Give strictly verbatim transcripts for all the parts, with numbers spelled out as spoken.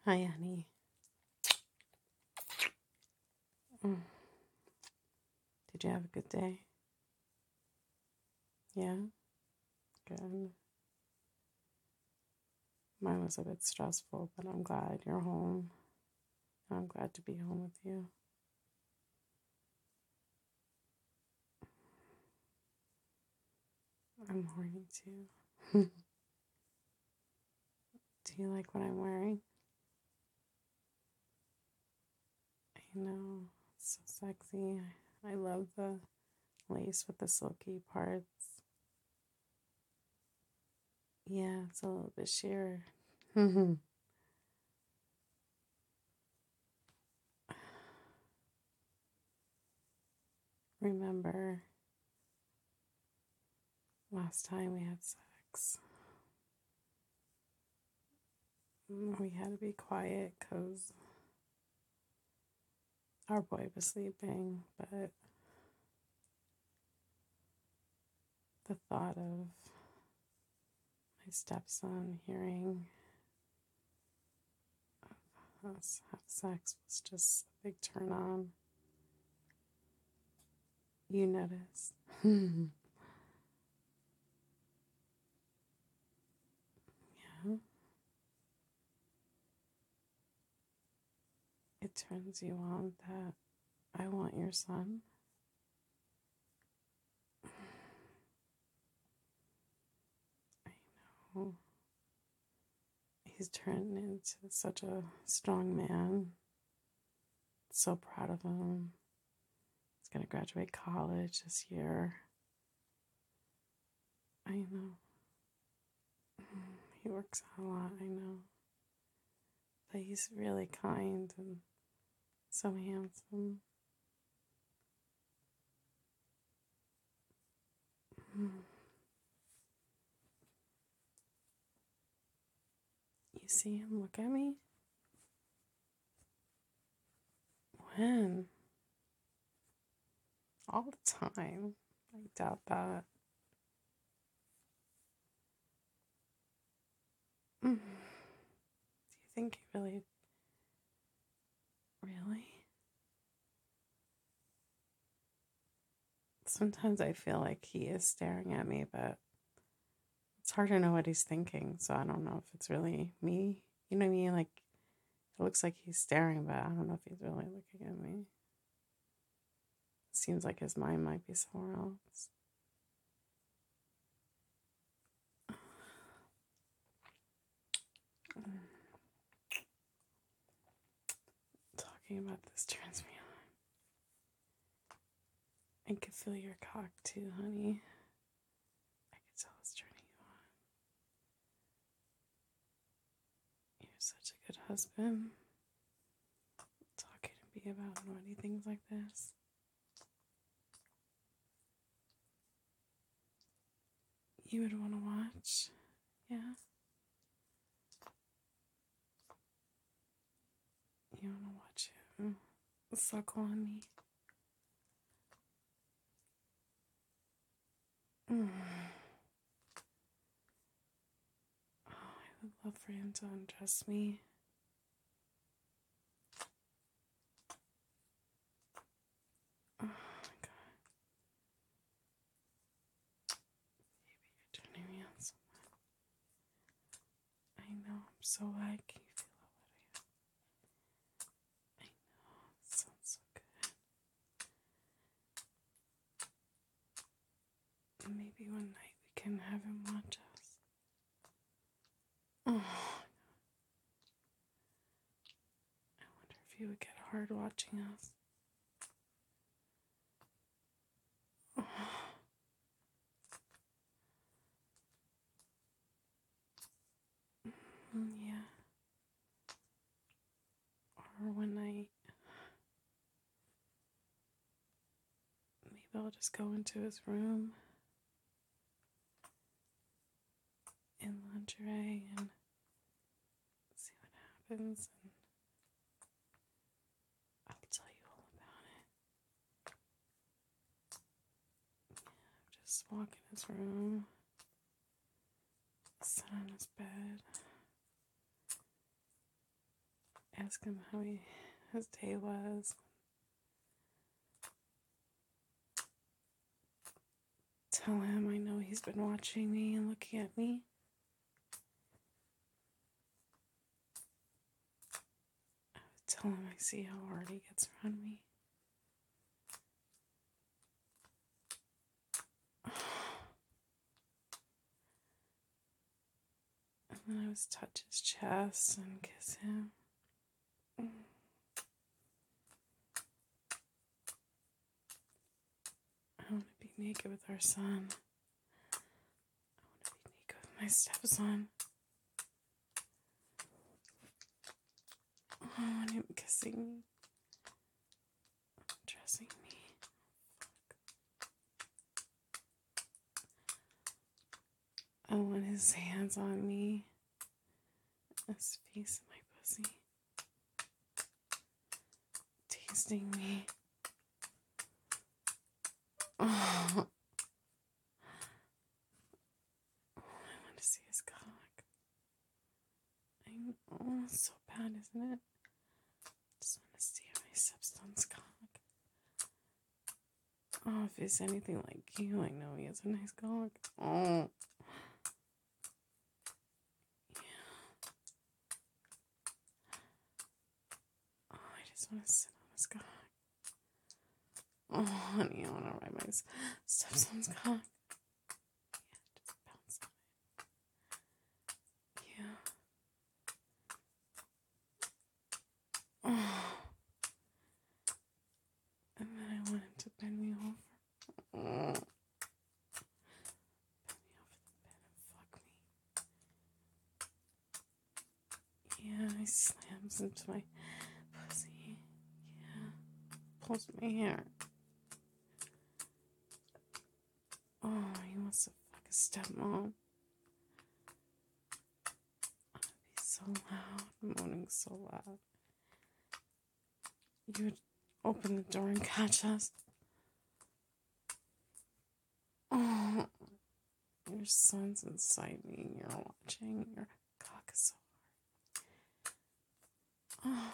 Hi, honey. Mm. Did you have a good day? Yeah? Good. Mine was a bit stressful, but I'm glad you're home. I'm glad to be home with you. I'm horny too. Do you like what I'm wearing? I know. It's so sexy. I love the lace with the silky parts. Yeah, it's a little bit sheer. Remember last time we had sex? We had to be quiet because our boy was sleeping, but the thought of my stepson hearing us have sex was just a big turn on. You notice. Yeah. It turns you on that I want your son. I know. He's turned into such a strong man. So proud of him. He's going to graduate college this year. I know. He works out a lot, I know. But he's really kind and so handsome. You see him look at me? When? All the time. I doubt that. Do you think he really, really? Sometimes I feel like he is staring at me, but it's hard to know what he's thinking, so I don't know if it's really me. You know what I mean? Like, it looks like he's staring, but I don't know if he's really looking at me. It seems like his mind might be somewhere else. Talking about this turns me on. I could feel your cock too, honey. I could tell it's turning you on. You're such a good husband. Talking to me about naughty things like this. You would want to watch? Yeah? You want to watch him suckle on me? Mm. Oh, I would love for him to undress me. Oh my god. Maybe you're turning me on so much. I know, I'm so wet. Can you feel how wet I am? I know, it sounds so good. Maybe one night we can have him watch us. Oh, I wonder if he would get hard watching us. Oh. Yeah. Or one night, maybe I'll just go into his room in lingerie and see what happens, and I'll tell you all about it. Yeah, just walk in his room, sit on his bed, ask him how he, his day was. Tell him I know he's been watching me and looking at me. I would tell him I see how hard he gets around me. And then I would touch his chest and kiss him. I want to be naked with our son. I want to be naked with my stepson. I want him kissing me, undressing me. I want his hands on me, his face in my pussy, tasting me. Oh, I want to see his cock. I know, it's so bad, isn't it? I just want to see my stepson's cock. Oh, if he's anything like you, I know he has a nice cock. Oh. Oh, I just want to sit on his cock. Oh, honey, I want to ride my stepson's cock. Yeah, just bounce on it. Yeah. Oh. And then I want him to bend me over. Oh. Bend me over the bed and fuck me. Yeah, he slams into my pussy. Yeah. Pulls my hair. Oh, he wants to fuck his stepmom. I'd be so loud, moaning so loud. You would open the door and catch us. Oh, your son's inside me and you're watching. Your cock is so hard.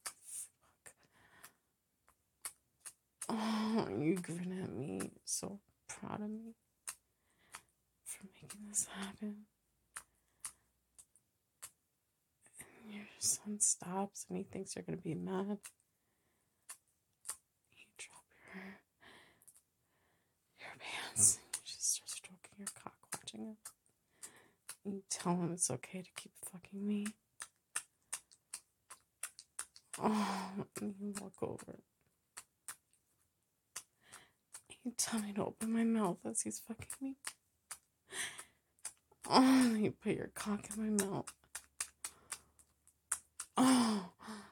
Oh, fuck. Oh, you grin at me. So proud of me for making this happen. And your son stops and he thinks you're going to be mad. You drop your, your pants and you just start stroking your cock, watching him. You tell him it's okay to keep fucking me. Oh, and you walk over. You tell me to open my mouth as he's fucking me. Oh, you put your cock in my mouth. Oh.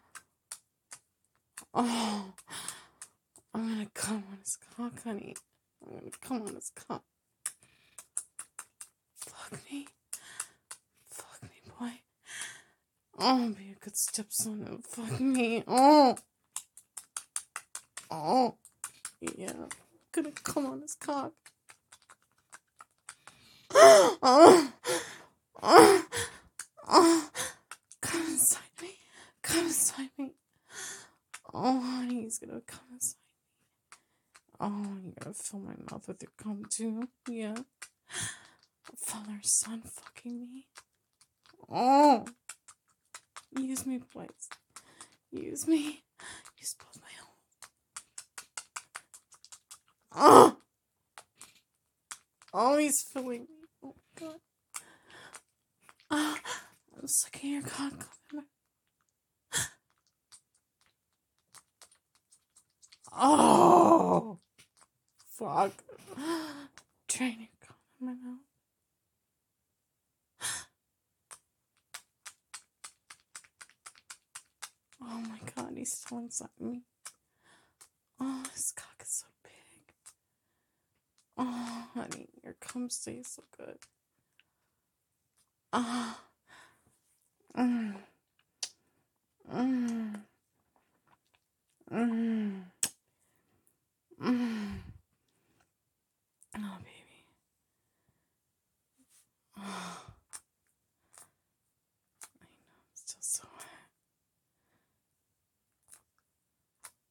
Oh. I'm gonna come on his cock, honey. I'm gonna come on his cock. Fuck me. Fuck me, boy. Oh, be a good stepson and fuck me. Oh. Oh. Yeah. I'm gonna come on his cock. Oh. Oh. Oh. Come inside me. Come inside me. Oh, honey, he's gonna come inside me. Oh, you're gonna fill my mouth with your cum too? Yeah. Father, son, fucking me. Oh. Use me, please. Use me. Use both my own. Oh. Oh, he's filling me. Oh, God. Oh, I'm sucking your cock. Oh. Fuck. Drain your cock in my mouth. Oh my God, he's still inside me. Oh, his cock is so big. Oh, honey, your cum stays so good. Ah. Oh. Mm. Mm. Mm. Mm. Oh, baby. Oh. I know, I'm still so wet.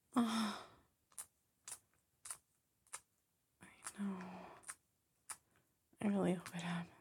Oh, I know. I really hope it happens.